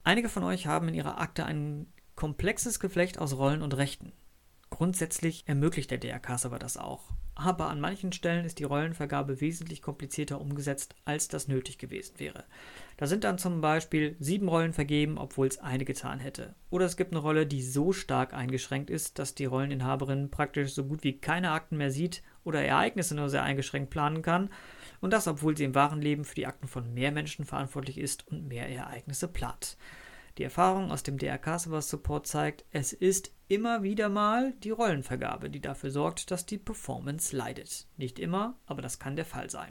Einige von euch haben in ihrer Akte ein komplexes Geflecht aus Rollen und Rechten. Grundsätzlich ermöglicht der DRK-Server das auch, aber an manchen Stellen ist die Rollenvergabe wesentlich komplizierter umgesetzt, als das nötig gewesen wäre. Da sind dann zum Beispiel 7 Rollen vergeben, obwohl es eine getan hätte. Oder es gibt eine Rolle, die so stark eingeschränkt ist, dass die Rolleninhaberin praktisch so gut wie keine Akten mehr sieht oder Ereignisse nur sehr eingeschränkt planen kann. Und das, obwohl sie im wahren Leben für die Akten von mehr Menschen verantwortlich ist und mehr Ereignisse plant. Die Erfahrung aus dem DRK-Server-Support zeigt, es ist immer wieder mal die Rollenvergabe, die dafür sorgt, dass die Performance leidet. Nicht immer, aber das kann der Fall sein.